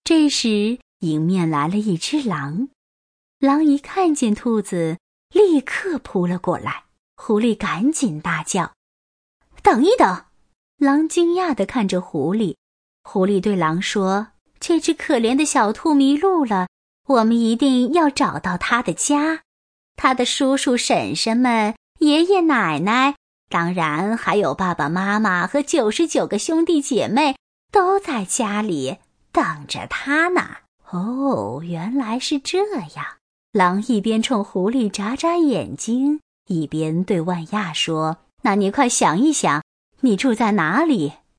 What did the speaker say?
这时迎面来了一只狼，狼一看见兔子，立刻扑了过来。狐狸赶紧大叫：等一等！狼惊讶地看着狐狸。狐狸对狼说：这只可怜的小兔迷路了，我们一定要找到它的家。它的叔叔婶婶们、爷爷奶奶，当然还有爸爸妈妈和99个兄弟姐妹，都在家里等着它呢。哦，原来是这样。狼一边冲狐狸眨眨眼睛，一边对万亚说：那你快想一想，你住在哪里？